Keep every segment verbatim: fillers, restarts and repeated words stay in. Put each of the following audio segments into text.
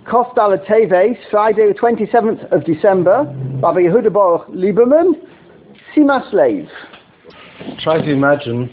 Kostal Teves, Friday the twenty-seventh of December, Rabbi Yehuda Baruch Lieberman, Sima Slave. Try to imagine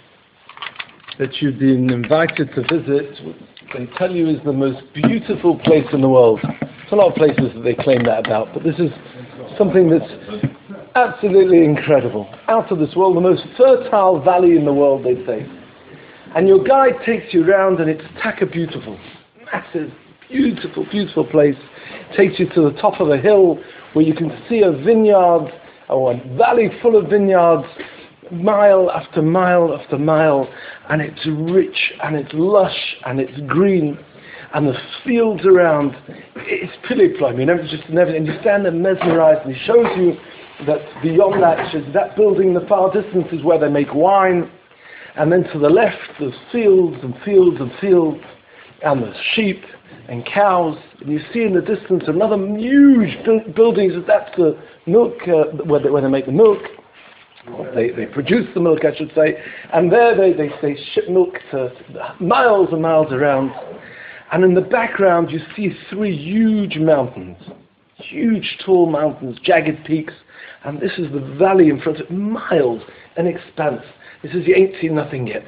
that you've been invited to visit what they tell you is the most beautiful place in the world. There's a lot of places that they claim that about, but this is something that's absolutely incredible. Out of this world, the most fertile valley in the world, they say. And your guide takes you around and it's taka beautiful. Massive, beautiful, beautiful place. Takes you to the top of a hill where you can see a vineyard, or a valley full of vineyards, mile after mile after mile, and it's rich and it's lush and it's green, and the fields around, it's piliploim, you never just never, and you stand there mesmerized, and he shows you that beyond that, that building in the far distance is where they make wine, and then to the left there's fields and fields and fields, and there's sheep and cows, and you see in the distance another huge bu- buildings, that's the milk, uh, where, they, where they make the milk. They they produce the milk, I should say, and there they, they, they ship milk to miles and miles around. And in the background you see three huge mountains, huge tall mountains, jagged peaks, and this is the valley in front of miles, an expanse. This is, you ain't seen nothing yet.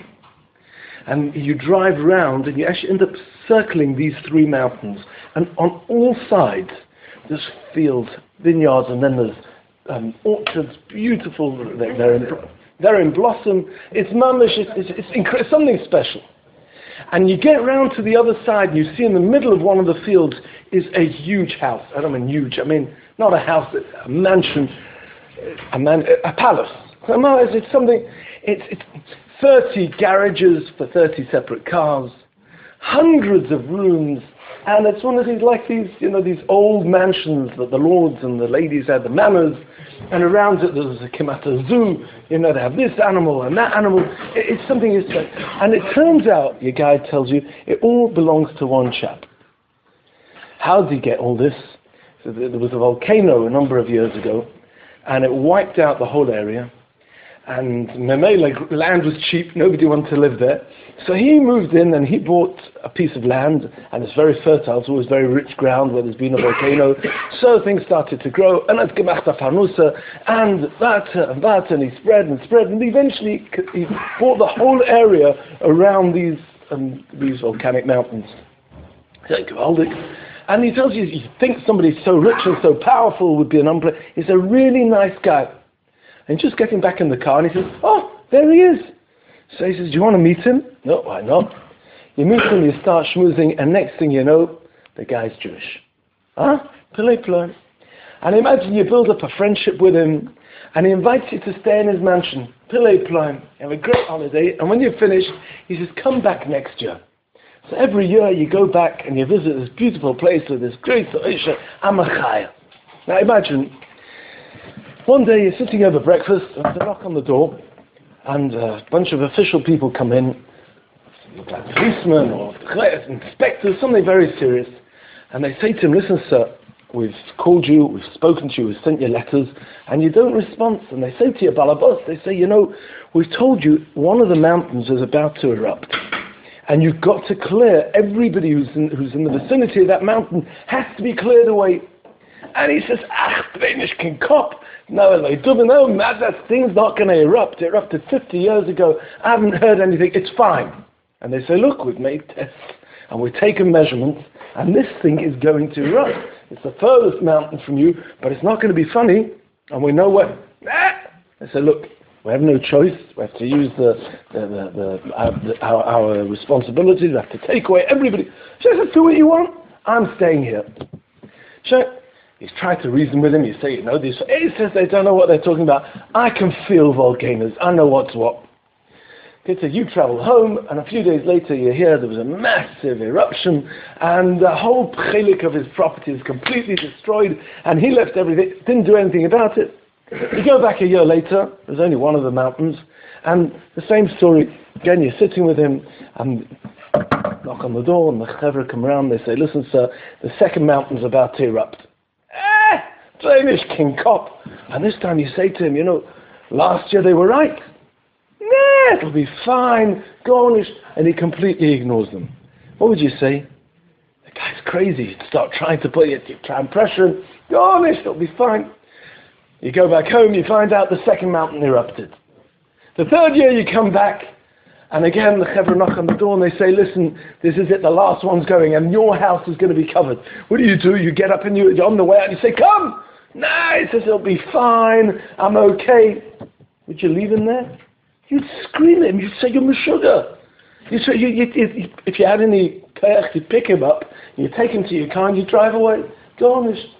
And you drive round and you actually end up circling these three mountains, and on all sides there's fields, vineyards, and then there's Um, orchards, beautiful, they're, they're, in, they're in blossom. It's mamish, it's, it's, it's, inc- it's something special. And you get round to the other side and you see in the middle of one of the fields is a huge house. I don't mean huge, I mean not a house, a mansion, a, man, a palace. It's something, it's, it's thirty garages for thirty separate cars, hundreds of rooms. And it's one of these, like these, you know, these old mansions that the lords and the ladies had, the manors, and around it there's a Kimata zoo, you know, they have this animal and that animal. It, it's something, it's like, and it turns out, your guide tells you, it all belongs to one chap. How did he get all this? So there was a volcano a number of years ago, and it wiped out the whole area, and Memele, land was cheap, nobody wanted to live there. So he moved in and he bought a piece of land, and it's very fertile, it's always very rich ground where there's been a volcano. So things started to grow, and it's gemacht farnusa, and that, and that, and he spread and spread, and eventually he bought the whole area around these um, these volcanic mountains. And he tells you, you think somebody so rich and so powerful would be an umbrella. He's a really nice guy. And just getting back in the car, and he says, oh, there he is. So he says, do you want to meet him? No, why not? You meet him, you start schmoozing, and next thing you know, the guy's Jewish. Huh? Pile ploy. And imagine you build up a friendship with him, and he invites you to stay in his mansion. Pile ploy. Have a great holiday, and when you're finished, he says, come back next year. So every year you go back and you visit this beautiful place with this great Isha Amachaya. Now imagine, one day you're sitting over breakfast, and there's a knock on the door, and a bunch of official people come in, look like policemen or inspectors, something very serious, and they say to him, listen sir, we've called you, we've spoken to you, we've sent you letters, and you don't respond. And they say to your balabos, they say, you know, we've told you one of the mountains is about to erupt, and you've got to clear, everybody who's in, who's in the vicinity of that mountain has to be cleared away. And he says, ach, Danish King Cop, no, they don't know, mad, that thing's not going to erupt. It erupted fifty years ago. I haven't heard anything. It's fine. And they say, look, we've made tests, and we've taken measurements, and this thing is going to erupt. It's the furthest mountain from you, but it's not going to be funny, and we know where. Ah! They say, look, we have no choice. We have to use the, the, the, the, our, the our, our responsibilities. We have to take away everybody. So I said, do what you want. I'm staying here. So he's tried to reason with him. You say, you know, these. He says they don't know what they're talking about. I can feel volcanoes. I know what's what. Okay, so you travel home, and a few days later you hear there was a massive eruption, and the whole chelik of his property is completely destroyed, and he left everything, didn't do anything about it. You go back a year later, there's only one of the mountains, and the same story. Again, you're sitting with him, and knock on the door, and the chevra come around, they say, listen sir, the second mountain's about to erupt. Eh, Danish King Cop. And this time you say to him, you know, last year they were right. Nah, it'll be fine, garnish, and he completely ignores them. What would you say? The guy's crazy. You start trying to put it, you try and pressure him. Go on, it'll be fine. You go back home, you find out the second mountain erupted. The third year you come back, and again the Chevra knock on the door and they say, listen, this is it, the last one's going, and your house is going to be covered. What do you do? You get up and you, you're on the way out and you say, come! No, he says, it'll be fine, I'm okay. Would you leave him there? You'd scream at him, you'd say, you're Meshuggah. You say, you, you, you, if you had any koyach, you'd pick him up, you take him to your car and you drive away. Go on, it's,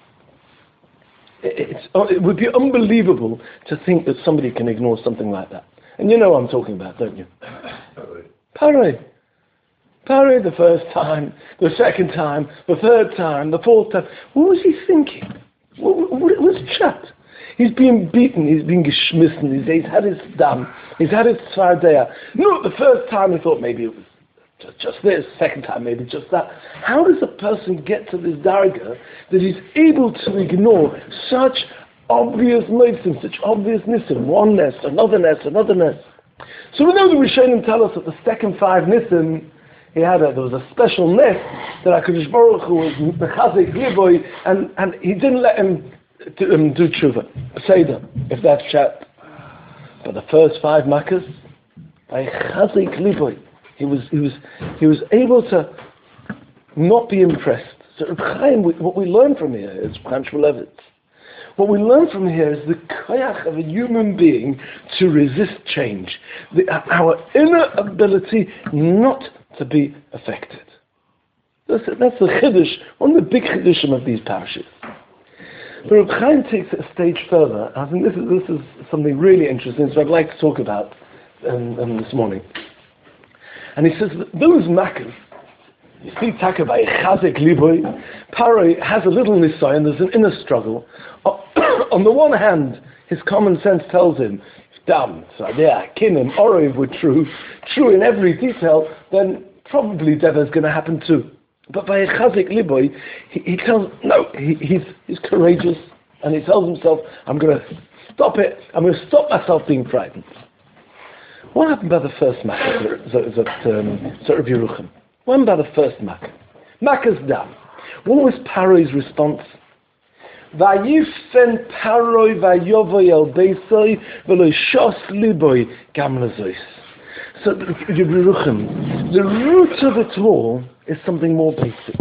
it's, it would be unbelievable to think that somebody can ignore something like that. And you know what I'm talking about, don't you? Paroi. Paroi the first time, the second time, the third time, the fourth time. What was he thinking? What, what, what was chat? He's been beaten, he's been geschmissen, he's, he's had his dam, he's had his tzvardeya. No, the first time he thought maybe it was just, just this, second time maybe just that. How does a person get to this darga that he's able to ignore such obvious nisim, such obvious nisim, one nest, another nest, another nest? So we know the Rishonim tell us that the second five nisim, he had a, there was a special nest that HaKadosh Baruch Hu was mechazik liboy, and, and he didn't let him to, um, do tshuva, Seder, if that's chat. But the first five makkahs, by chazik liboy, he was he was he was able to not be impressed. So Reb Chaim, what we learn from here is Chaim Shmulevitz. What we learn from here is the koyach of a human being to resist change, the, our inner ability not to be affected. That's, that's the chiddush, one of the big chiddushim of these parashas. But Reb Chaim takes it a stage further. I think this is this is something really interesting, so I'd like to talk about um, um, this morning. And he says that those makkahs, you see, Taka by Chazek Liboy, Paroi has a little nisayon, there's an inner struggle. On the one hand, his common sense tells him, damn, Sadea, Kinim, Oriv were true, true in every detail, then probably Deva is going to happen too. But by Chazek Liboy, he, he tells, no, he, he's, he's courageous, and he tells himself, I'm going to stop it, I'm going to stop myself being frightened. What happened by the first Makkah, that um, Rabbi Yerucham? What happened by the first Makkah? Makkah's dam. What was Paroi's response? Vayifen Paroi vayovoy el beisoi v'lo shos liboy gam lazois. So, Rabbi Yerucham, the root of it all is something more basic.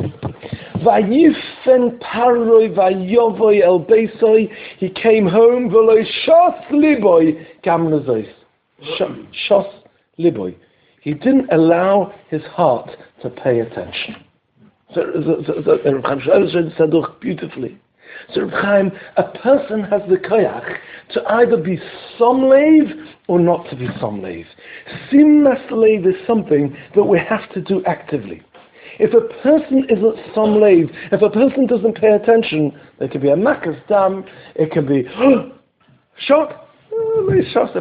Vayifen Paroi vayovoy el beisoi. He came home v'lo shos liboy gam lazois. Shos liboy. He didn't allow his heart to pay attention. So, Reb Chaim Shmulevitz said beautifully. So, Reb Chaim, a person has the koyach to either be somleiv or not to be somleiv. Simnas leiv is something that we have to do actively. If a person isn't somleiv, if a person doesn't pay attention, there could be a makas dam, it can be shock. We're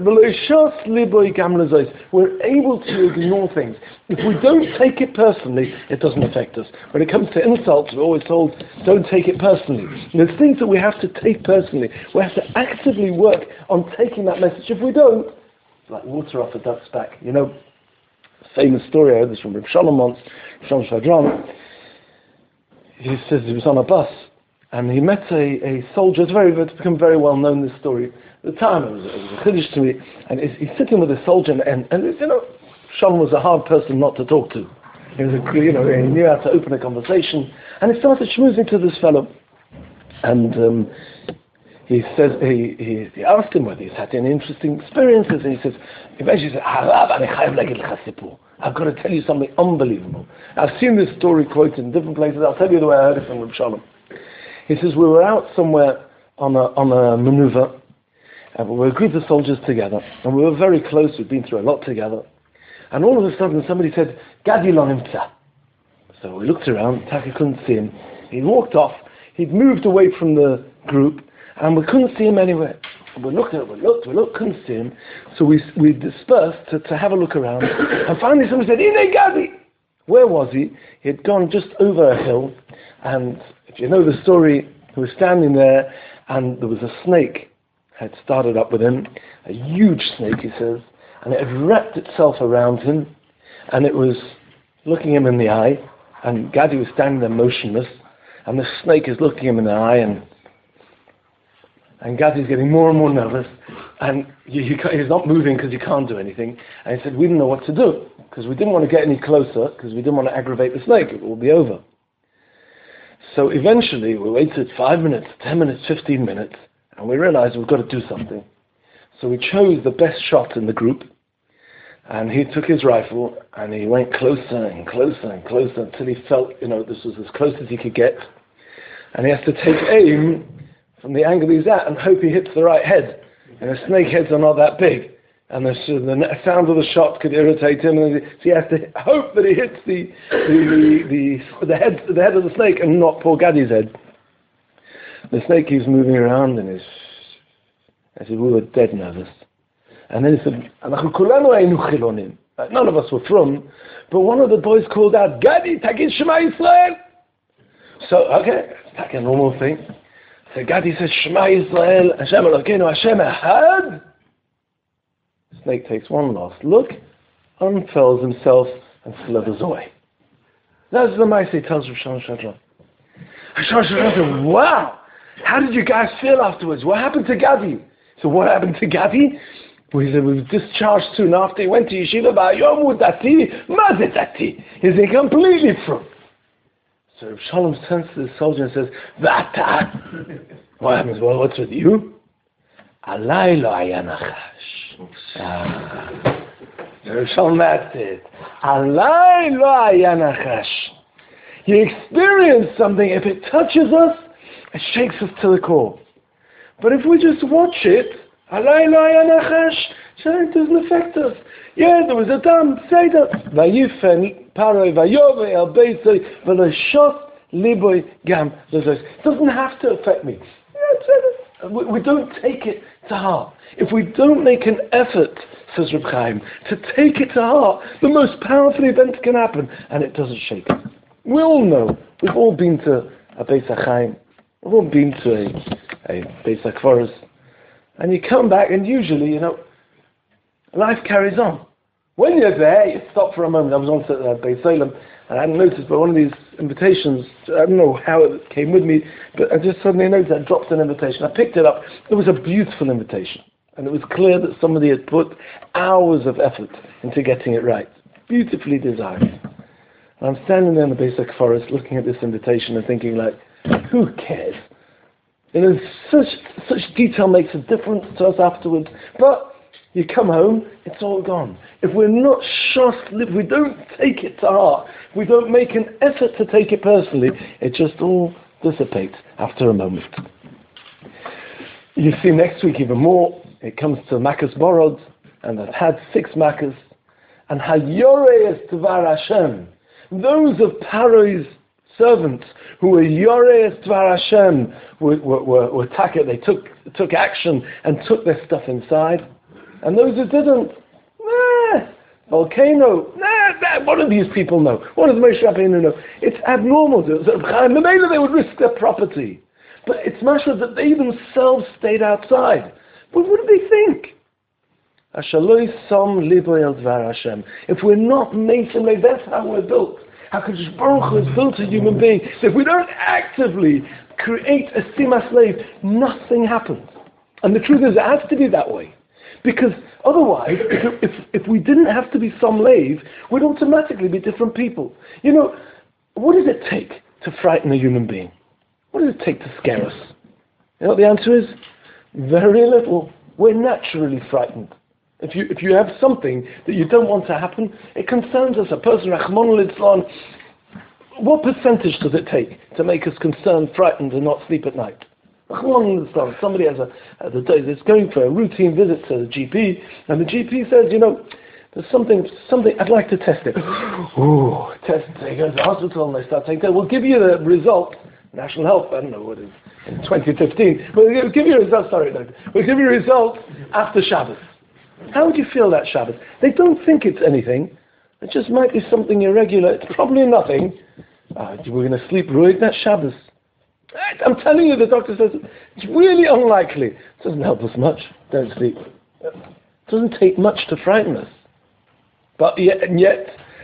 able to ignore things. If we don't take it personally, it doesn't affect us. When it comes to insults, we're always told, don't take it personally. And there's things that we have to take personally. We have to actively work on taking that message. If we don't, it's like water off a duck's back. You know, famous story, I heard this from Reb Shalom once, Shalom Shadran. He says he was on a bus, and he met a, a soldier. It's very, it's become very well known, this story. At the time, it was, it was a chiddush to me, and he's, he's sitting with a soldier, and, and, and you know, Shalom was a hard person not to talk to. He was, a, you know, he knew how to open a conversation, and he started schmoozing to this fellow, and um, he says he, he he asked him whether he's had any interesting experiences, and he says, eventually he said, I've got to tell you something unbelievable. I've seen this story quoted in different places. I'll tell you the way I heard it from Reb Shalom. He says, we were out somewhere on a on a maneuver. And we were a group of soldiers together, and we were very close. We'd been through a lot together. And all of a sudden, somebody said, Gadi lo nimtza. So we looked around, Taka couldn't see him. He walked off. He'd moved away from the group, and we couldn't see him anywhere. And we looked at it, we looked, we looked, couldn't see him. So we we dispersed to, to have a look around. And finally, somebody said, Ine Gadi! Where was he? He had gone just over a hill, and if you know the story, he was standing there, and there was a snake had started up with him, a huge snake, he says, and it had wrapped itself around him, and it was looking him in the eye, And Gadi was standing there motionless, and the snake is looking him in the eye, and and Gadi's getting more and more nervous, and he, he, he's not moving because he can't do anything. And he said, we didn't know what to do, because we didn't want to get any closer, because we didn't want to aggravate the snake. It will be over. So eventually, we waited five minutes, ten minutes, fifteen minutes, and we realized we've got to do something. So we chose the best shot in the group, and he took his rifle, and he went closer and closer and closer until he felt, you know, this was as close as he could get. And he has to take aim from the angle he's at and hope he hits the right head. And the snake heads are not that big, and the, the sound of the shot could irritate him, and so he has to hope that he hits the the the, the, the head the head of the snake and not poor Gadi's head. The snake keeps moving around, and he's, I said, we were dead nervous. And then he said, none of us were from, but one of the boys called out, Gadi, Tagid Shema Yisrael. So, okay, it's like a normal thing. So Gadi says, Shema Yisrael, Hashem Elokeinu, Hashem Echad. The snake takes one last look, unfurls himself, and slithers away. That's the Maaseh he tells Rav Shalom Shadron. Rav Shalom Shadron said, wow, how did you guys feel afterwards? What happened to Gadi? So what happened to Gadi? Well, he said, we were discharged soon after. He went to yeshiva, Ba'ayom Dati, Mazet Dati. He's completely from. So Rav Shalom turns to the soldier and says, Vata. What happens? Well, what's with you? Alay lo haya nachash. Ah. Rav Shalom, that's it. Alay lo haya nachash. He experienced something. If it touches us, it shakes us to the core. But if we just watch it, Alay lo haya nachash, it doesn't affect us. Yeah, there was a dam, say that. Vayifen paroi vayove el beisoi v'lo shos liboy gam lozos. It doesn't have to affect me. Yeah, we, we don't take it to heart. If we don't make an effort, says Reb Chaim, to take it to heart, the most powerful event can happen, and it doesn't shake us. We all know. We've all been to a Beis HaChaim. We've all been to a, a Beis HaKvaros. And you come back, and usually, you know, life carries on. When you're there, you stop for a moment. I was on to uh, Beis Salem, and I hadn't noticed, but one of these invitations, I don't know how it came with me, but I just suddenly noticed I dropped an invitation. I picked it up. It was a beautiful invitation, and it was clear that somebody had put hours of effort into getting it right. Beautifully designed. And I'm standing there in the Beis HaKvaros looking at this invitation and thinking, like, who cares? You know, such such detail makes a difference to us afterwards. But you come home, it's all gone. If we're not just, if we don't take it to heart, if we don't make an effort to take it personally, it just all dissipates after a moment. You see next week even more, it comes to Makas Borod, and I've had six Makas, and Hayorei Tvar Hashem, those of Paro's servants who were Yorei Tvar Hashem, were, were, were, were taka, they took, took action and took their stuff inside. And those who didn't, nah, volcano, nah, nah, what do these people know? What does Moshe Rabbeinu know? It's abnormal. Maybe they would risk their property. But it's matter that they themselves stayed outside. But what do they think? If we're not mason, that's how we're built. HaKadosh Baruch Hu has built a human being. So if we don't actively create a simas slave, nothing happens. And the truth is, it has to be that way. Because otherwise, if, if, if we didn't have to be some slave, we'd automatically be different people. You know, what does it take to frighten a human being? What does it take to scare us? You know what the answer is? Very little. We're naturally frightened. If you if you have something that you don't want to happen, it concerns us. A person, Rachmana litzlan, what percentage does it take to make us concerned, frightened, and not sleep at night? Rachmana litzlan, somebody has a, a is going for a routine visit to the G P, and the G P says, you know, there's something, something, I'd like to test it. Ooh, test it. They go to the hospital and they start saying, we'll give you the result. National Health, I don't know what it is, in twenty fifteen. We'll give you a result, sorry, no, we'll give you a result after Shabbos. How would you feel that Shabbos? They don't think it's anything. It just might be something irregular. It's probably nothing. Uh, we're going to sleep ruined that Shabbos. I'm telling you, the doctor says it's really unlikely. It doesn't help us much. Don't sleep. It doesn't take much to frighten us. But yet, and yet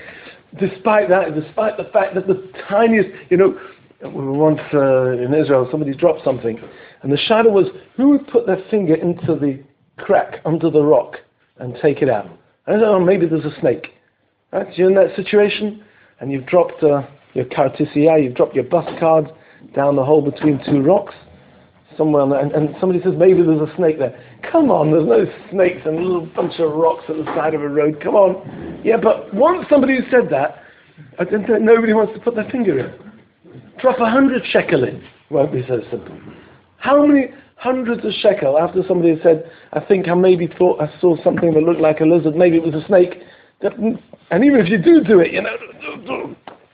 despite that, despite the fact that the tiniest, you know, once uh, in Israel, somebody dropped something, and the shadow was, who would put their finger into the crack under the rock and take it out? I don't know, maybe there's a snake. Right? You're in that situation, and you've dropped uh, your cartisia, you've dropped your bus card down the hole between two rocks, somewhere on there, and, and somebody says, maybe there's a snake there. Come on, there's no snakes and a little bunch of rocks at the side of a road, come on. Yeah, but once somebody said that, I don't think nobody wants to put their finger in. Drop a hundred shekel in. Won't be so simple. How many hundreds of shekel after somebody had said, I think I maybe thought I saw something that looked like a lizard, maybe it was a snake. And even if you do do it, you know,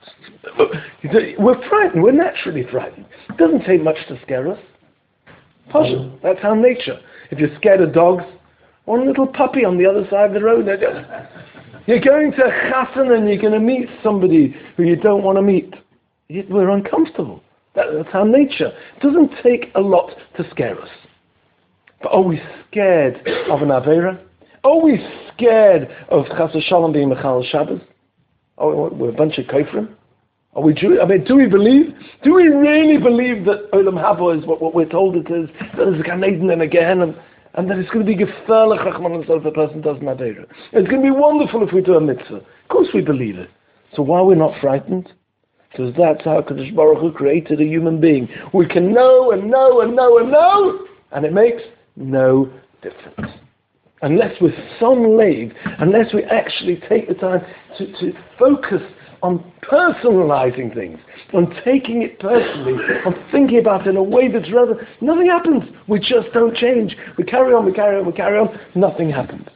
we're frightened, we're naturally frightened. It doesn't take much to scare us. Puzzle. That's our nature. If you're scared of dogs, one little puppy on the other side of the road, you're going to chassan and you're going to meet somebody who you don't want to meet. We're uncomfortable. That, that's our nature. It doesn't take a lot to scare us. But are we scared of an Aveira? Are we scared of Chas Shalom being Mechal Shabbos? Are we, we're a bunch of Kofrim? Are we Jewish? I mean, do we believe? Do we really believe that Olam Haba is what, what we're told it is? That there's a Gan Eden and a Gehenna, and that it's going to be gefährlich, Rachman and so if a person does an Aveira. It's going to be wonderful if we do a mitzvah. Of course we believe it. So why are we not frightened? Because that's how Kadosh Baruch Hu created a human being. We can know and know and know and know, and it makes no difference. Unless we're some lave, unless we actually take the time to, to focus on personalizing things, on taking it personally, on thinking about it in a way that's rather, nothing happens. We just don't change. We carry on, we carry on, we carry on, nothing happens.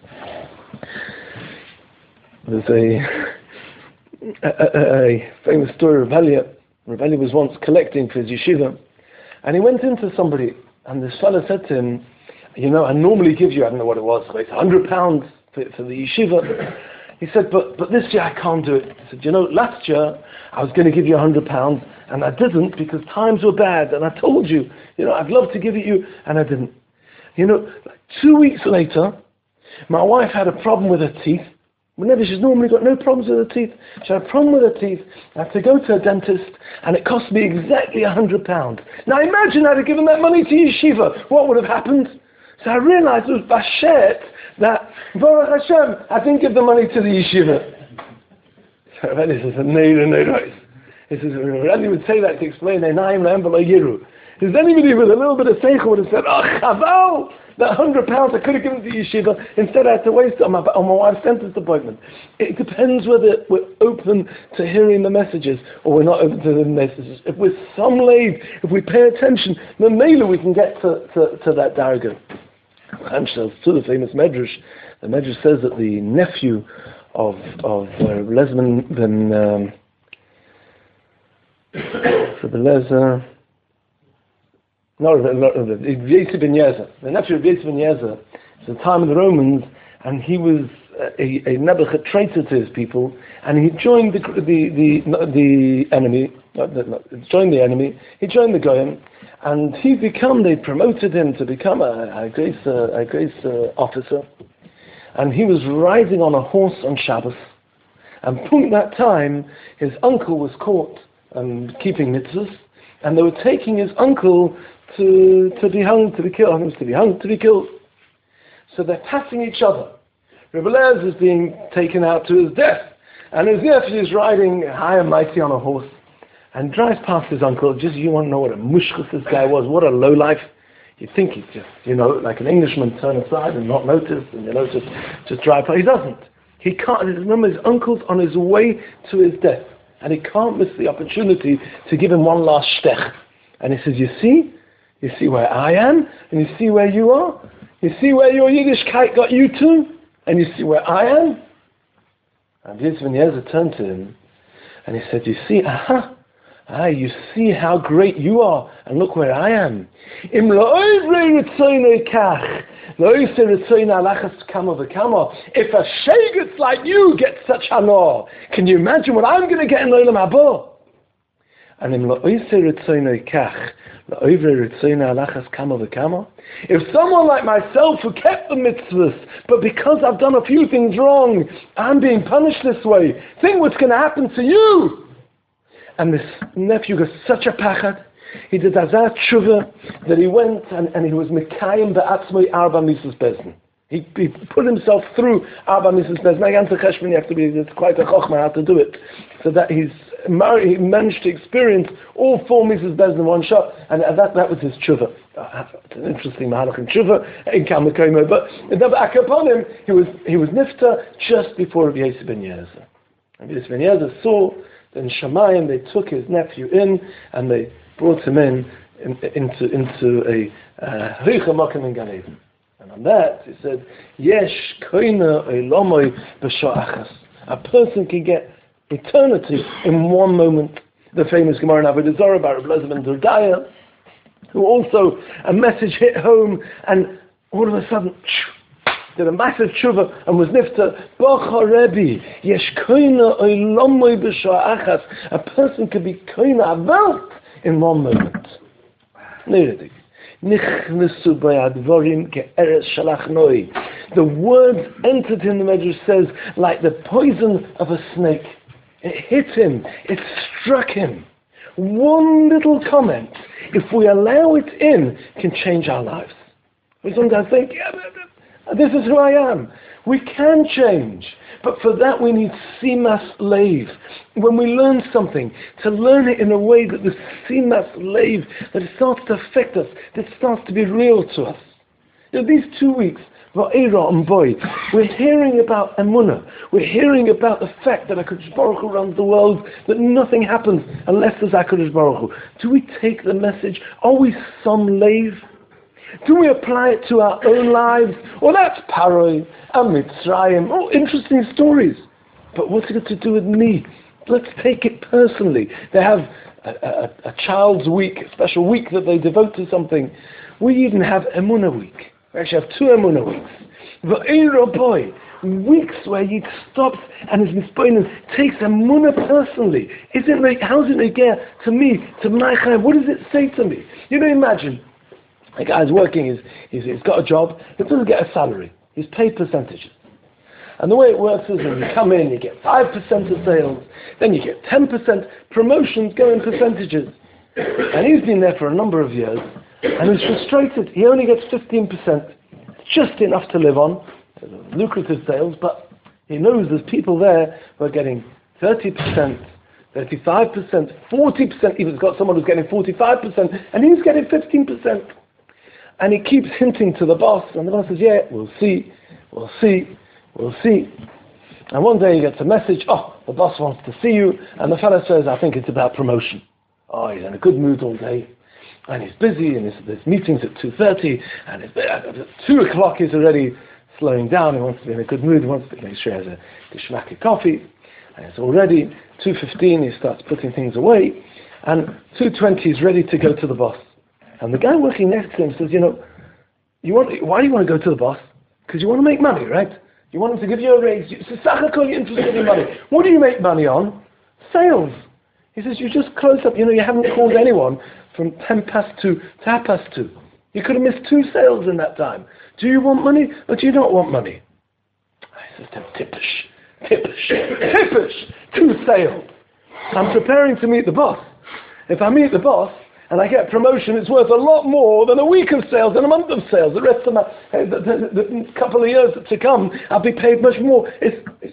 There's a... A, a, a famous story of Rav Elia. Rav Elia was once collecting for his yeshiva, and he went into somebody, and this fellow said to him, you know, I normally give you, I don't know what it was, like one hundred pounds for, for the yeshiva. He said, but but this year I can't do it. He said, you know, last year I was going to give you one hundred pounds, and I didn't because times were bad, and I told you, you know, I'd love to give it you, and I didn't. You know, like two weeks later, my wife had a problem with her teeth. Whenever she's normally got no problems with her teeth, she had a problem with her teeth. I had to go to a dentist, and it cost me exactly a hundred pounds. Now imagine I'd have given that money to yeshiva. What would have happened? So I realized it was bashet that Baruch Hashem, I didn't give the money to the yeshiva. So Rabbi says, no, no, no, no. He says, Rabbi would say that to explain Einayim La'em V'lo Yiru. Is anybody with a little bit of seichel would have said, oh, chaval, that hundred pounds I could have given to yeshiva, instead I had to waste it on my, on my wife's dentist appointment. It depends whether we're open to hearing the messages or we're not open to the messages. If we're some lave, if we pay attention, then maybe we can get to, to, to that darga. Hamshel, to the famous Medrash, the Medrash says that the nephew of of uh, Lezman ben um, for the Lezer. No, no, no, Yosef ben Yezer. The nephew of Yosef ben Yezer. It's the time of the Romans, and he was a, a Nebuchadnezzar traitor to his people, and he joined the the the, the enemy. Not, not, joined the enemy. He joined the Goyim, and he become. They promoted him to become a, a grace uh, a grace uh, officer, and he was riding on a horse on Shabbos. And point that time, his uncle was caught um, keeping mitzvahs, and they were taking his uncle to to be hung, to be killed, to be hung, to be killed. So they're passing each other. Rebbe Lez is being taken out to his death, and his nephew is riding high and mighty on a horse, and drives past his uncle. Just, you want to know what a mushkas this guy was, what a lowlife. You think he's just, you know, like an Englishman, turn aside and not notice, and you know, just just drive past. He doesn't. He can't. Remember, his uncle's on his way to his death, and he can't miss the opportunity to give him one last stech. And he says, you see? You see where I am? And you see where you are? You see where your Yiddishkeit got you to? And you see where I am? And Yosef ben Yezer turned to him, and he said, you see, aha, ah, you see how great you are, and look where I am. Im If a shegutz like you gets such honor, can you imagine what I'm going to get in Olam Haba? And im If someone like myself who kept the mitzvahs, but because I've done a few things wrong, I'm being punished this way, think what's going to happen to you. And this nephew got such a pachad. He did azat tshuva that he went and, and he was mekayim be'atzmoi arba misas bezdin. He, he put himself through arba misas bezdin. I answer cheshbon, you have to be, it's quite a chokhmah how to do it. So that he's he managed to experience all four misas bezdin in one shot, and that that was his tshuva. Uh, it's an interesting mahalach in tshuva in Kalmakomo, but upon him, he was he was nifta just before Rabbi Yosef ben Yezer. Rabbi Yosef ben Yezer saw that in Shamayim they took his nephew in and they brought him in, in into into a Heicha Makom in Gan Eden. And on that he said, Yesh koina olamoi b'sha'achas. A person can get eternity in one moment. The famous Gemara in Avodah Zarah about Rabbi Elazar ben Dordaya, who also a message hit home, and all of a sudden did a massive tshuva and was nifta. Bacha Rebbe, yesh koina olamoi b'sha'achas. A person could be koina a welt in one moment. The word entered in the Medrash says like the poison of a snake. It hit him, it struck him. One little comment, if we allow it in, can change our lives. We sometimes think, yeah, this is who I am. We can change. But for that we need simas leiv. When we learn something, to learn it in a way that the simas leiv, that it starts to affect us, that it starts to be real to us. You know, these two weeks, Va'era and Boy, we're hearing about Emunah. We're hearing about the fact that HaKadosh Baruch Hu runs the world, that nothing happens unless there's HaKadosh Baruch Hu. Do we take the message? Are we some leiv? Do we apply it to our own lives? Well, that's Paroi and Mitzrayim. Oh, interesting stories. But what's it got to do with me? Let's take it personally. They have a, a, a child's week, a special week that they devote to something. We even have Emunah week. We actually have two Emunah weeks. Va'era boy, weeks where he stops and his mispoinen takes Emunah personally. Isn't like, how's it again to me, to my chayim? What does it say to me? You know, imagine. A guy's working, he's, he's, he's got a job, he doesn't get a salary, he's paid percentages. And the way it works is when you come in, you get five percent of sales, then you get ten percent, promotions go in percentages. And he's been there for a number of years, and he's frustrated. He only gets fifteen percent, just enough to live on, lucrative sales, but he knows there's people there who are getting thirty percent, thirty-five percent, forty percent, even he's got someone who's getting forty-five percent, and he's getting fifteen percent. And he keeps hinting to the boss, and the boss says, yeah, we'll see, we'll see, we'll see. And one day he gets a message, oh, the boss wants to see you, and the fellow says, I think it's about promotion. Oh, he's in a good mood all day, and he's busy, and there's meetings at two thirty, and it's, at two o'clock he's already slowing down, he wants to be in a good mood, he wants to make sure he has a geschmack of coffee, and it's already two fifteen, he starts putting things away, and two twenty he's ready to go to the boss. And the guy working next to him says, you know, you want, why do you want to go to the boss? Because you want to make money, right? You want him to give you a raise. You, so, you're interested in money. What do you make money on? Sales. He says, you just close up. You know, you haven't called anyone from ten past two to half past two. You could have missed two sales in that time. Do you want money or do you not want money? He says, tippish, tippish, tippish, two sales. I'm preparing to meet the boss. If I meet the boss, and I get promotion, it's worth a lot more than a week of sales and a month of sales. The rest of my, the, the, the couple of years to come, I'll be paid much more. It's, it's,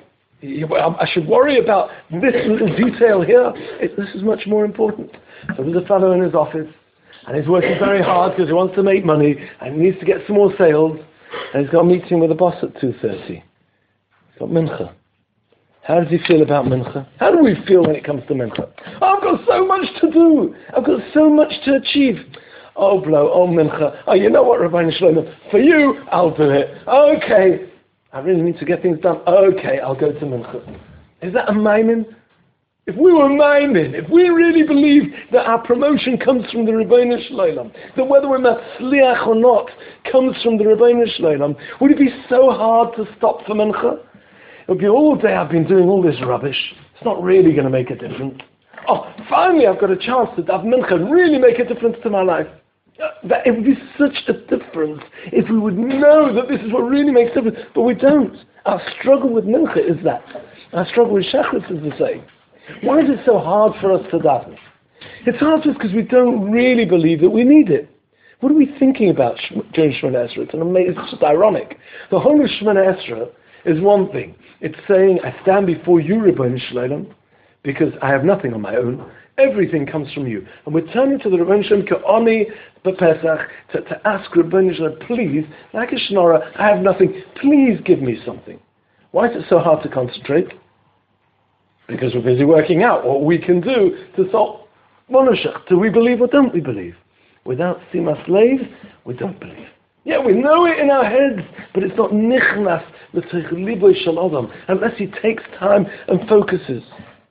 I should worry about this little detail here. It, this is much more important. So there's a fellow in his office, and he's working very hard because he wants to make money, and he needs to get some more sales, and he's got a meeting with the boss at two thirty. He's got mincha. How does he feel about mincha? How do we feel when it comes to mincha? Oh, I've got so much to do. I've got so much to achieve. Oh, blow, oh, mincha. Oh, you know what, Rabbi Shlomo? For you, I'll do it. Okay. I really need to get things done. Okay, I'll go to mincha. Is that a maimin? If we were maimin, if we really believed that our promotion comes from the Rebbeinu Shlomo, that whether we're matzliach or not comes from the Rebbeinu Shlomo, would it be so hard to stop for mincha? It would be all day I've been doing all this rubbish. It's not really going to make a difference. oh, finally I've got a chance to daven mincha and really make a difference to my life. That it would be such a difference if we would know that this is what really makes a difference, but we don't. Our struggle with mincha is that. Our struggle with shachris is the same. Why is it so hard for us to daven? It's hard for us because we don't really believe that we need it. What are we thinking about during Shemona Esrei? It's, an amazing, it's just ironic. The whole of Shemona Esrei is one thing. It's saying, I stand before you, Rebbeinu Shalom, because I have nothing on my own. Everything comes from you. And we're turning to the Rebbeinu Shalom Ka'oni B'Pesach to, to ask Rebbeinu Shalom, please, like a Shnorah, I have nothing. Please give me something. Why is it so hard to concentrate? Because we're busy working out what we can do to solve Monoshach. Do we believe or don't we believe? Without Simas Lev, we don't believe. Yeah, we know it in our heads, but it's not nichnas l'teich liboy shel adam unless he takes time and focuses.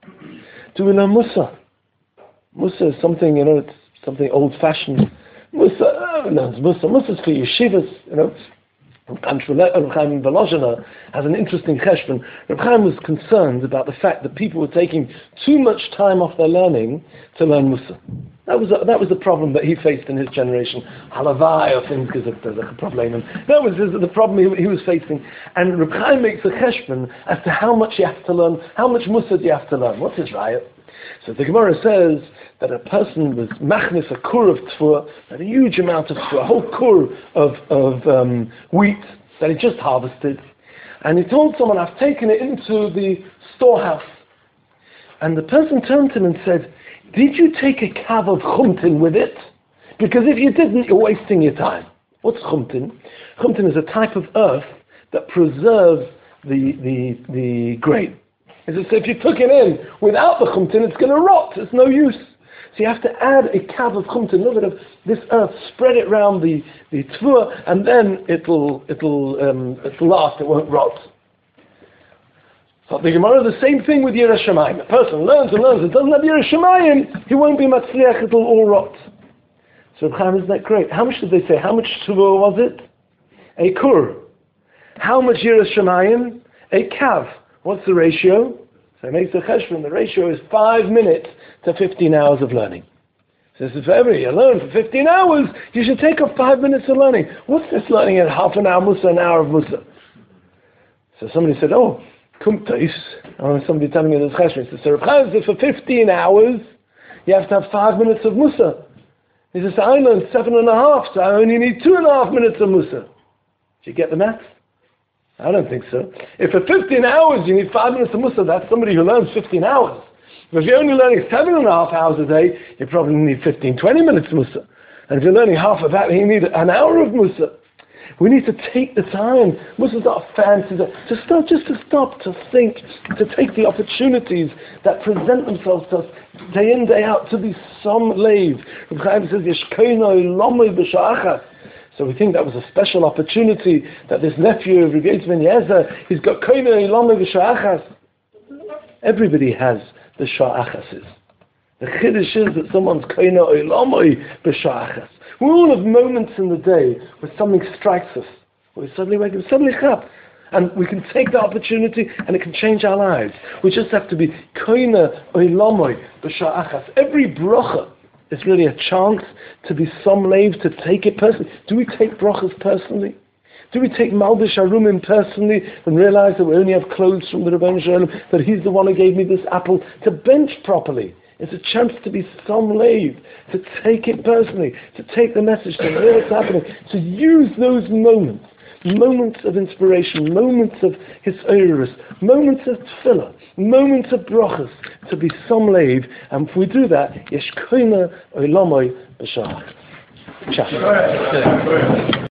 Do we know Musa? Musa is something, you know, it's something old-fashioned. Musa, oh, no, it's Musa. Musa's for yeshivas, you know. Reb Chaim Volozhiner has an interesting cheshbon. Reb Chaim was concerned about the fact that people were taking too much time off their learning to learn Musa. That was a, that was the problem that he faced in his generation. Halavai or things because there's a problem. That was his, the problem he, he was facing. And Reb Chaim makes a cheshbon as to how much you have to learn, how much Musa do you have to learn. What's his raya? So the Gemara says that a person was machnis a kur of tfur, had a huge amount of tfur, a whole kur of, of um, wheat that he just harvested. And he told someone, I've taken it into the storehouse. And the person turned to him and said, did you take a kav of chumtin with it? Because if you didn't, you're wasting your time. What's chumtin? Chumtin is a type of earth that preserves the, the, the grain. So if you took it in without the chumtin, it's going to rot. It's no use. So you have to add a kav of chumtin, a little bit of this earth, spread it around the, the tvur, and then it'll it'll um, it'll last. It won't rot. So the Gemara, the same thing with Yiras Shamayim. A person learns and learns and doesn't have Yiras Shamayim, he won't be matzliach. It'll all rot. So Reb Chaim, isn't that great? How much did they say? How much tvur was it? A kur. How much Yiras Shamayim? A kav. What's the ratio? So it makes the cheshbon. The ratio is five minutes to fifteen hours of learning. So this is for everybody. You learn for fifteen hours, you should take off five minutes of learning. What's this learning at half an hour Musa, an hour of Musa? So somebody said, oh, kumtais. Oh, somebody telling me this cheshbon. He said, Reb Chaim said for fifteen hours, you have to have five minutes of Musa. He says, I learned seven and a half, so I only need two and a half minutes of Musa. Did you get the math? I don't think so. If for fifteen hours you need five minutes of Musa, that's somebody who learns fifteen hours. But if you're only learning seven and a half hours a day, you probably need fifteen, twenty minutes of Musa. And if you're learning half of that, you need an hour of Musa. We need to take the time. Musa's not a fancy. To stop, just to stop, to think, to take the opportunities that present themselves to us day in, day out, to be some lave. Reb Chaim says, Yeshkeino Lomoi B'Sha'achas. So we think that was a special opportunity that this nephew of Reb Yitzchak ben Yezer, he's got koine ilome b'sha'achas. Everybody has the sha'achas. The chiddush is that someone's koine ilome b'sha'achas. We all have moments in the day where something strikes us. We suddenly wake up, suddenly chap. And we can take the opportunity and it can change our lives. We just have to be koine ilome b'sha'achas. Every bracha, it's really a chance to be some lave, to take it personally. Do we take brachas personally? Do we take Malbish Arumim personally and realize that we only have clothes from the Rebbeinu Shalom, that he's the one who gave me this apple? To bench properly. It's a chance to be some lave, to take it personally, to take the message, to know what's happening, to use those moments. Moments of inspiration, moments of hisoirus, moments of tefillah, moments of brachas, to be some lave, and if we do that, yesh koina olamoi b'shach.